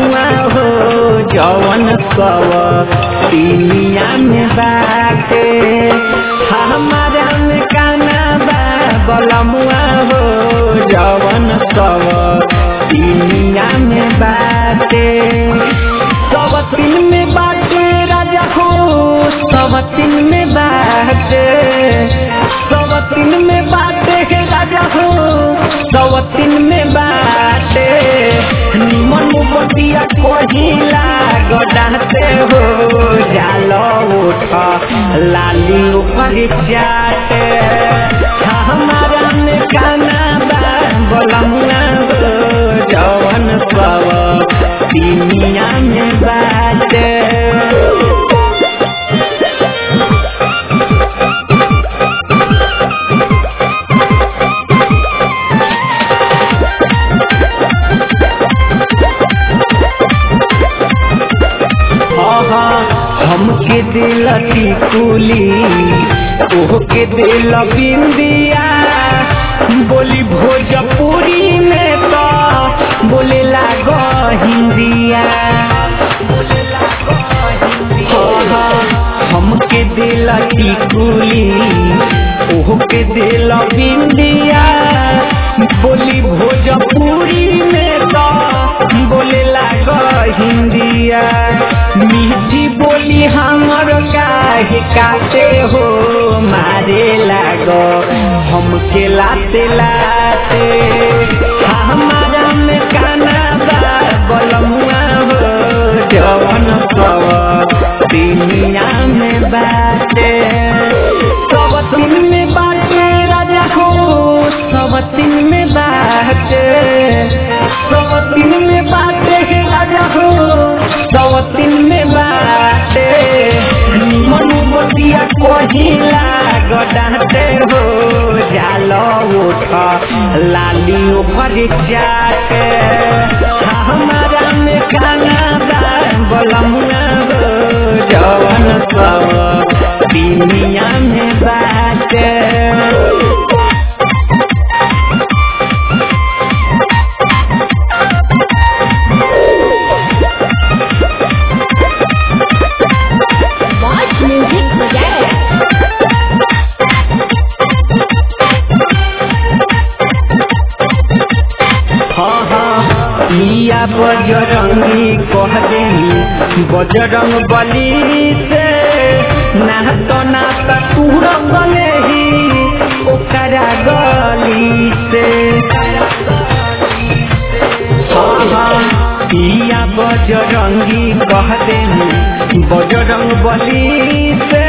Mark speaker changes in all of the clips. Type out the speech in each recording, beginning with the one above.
Speaker 1: बलमुआ हो जवन सब दुनिया में बाटे हमारा में काना बा बलमुआ हो जवन सब दुनिया में बाटे सब दिन में बाटे राजा हो सब दिन में बाटे सब दिन में बाटे राजा हो सब दिन में बाटे निमन बतिया कहिला गडाते हो जालो उठ लाली ऊपर चाटे हमारा में काना बा बलमुआ हो जवन सब दुनिया में बाटे हमके दिल टिकुली ओहके दिल बिंदिया बोली भोजपुरी में तो बोले लागो हिंदिया हमके दिल टिकुली ओहके दिल बिंदिया बोली भोजपुरी में तो बोले लागो हिंदिया मीठी बोली हमर काहे काटे हो मारे लागो हमके लाते लाते हमारा में काना बा बलमुआ हो जवन सब दुनिया में बाटे सब दिन में बाटे राजा हो सब दिन में बाटे सब दिन में बाटे राजा हो सब दिन में बाटे मन बतिया कहिला गडाते हो जालो उठ लाली ऊपर चाटे हमारा में काना बा बलमुआ हो जवन सब दुनिया में बाटे पिया बजरंगी कह देनी बजरंग बली से नाता तूर गले ही ओकरा गली से पिया बजरंगी कह देनी बजरंग बली से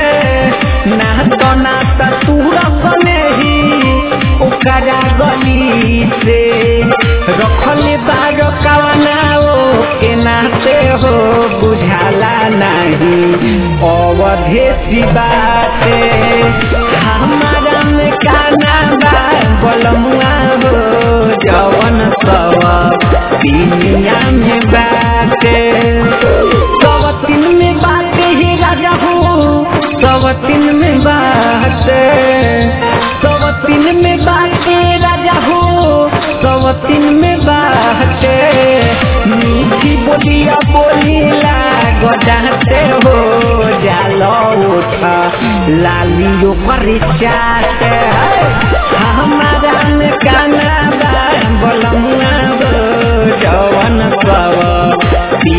Speaker 1: नाता तूर गले ही ओकरा गली से रखले बाग कवनाओ के नाते हो बुझाला नहीं अवधेसी बाते हमारा में काना बा बलमुआ हो जवन सब दुनिया में बाटे सब दिन में बाटे ही राजा हो सब दिन में बाटे सब दिन में बाटे राजा हो सब दिन में बाटे मीठी बोलिया बोलीला गडाते हो जालो उठ लाली ऊपर चाटे हमारा में काना बा बलमुआ हो जवन सब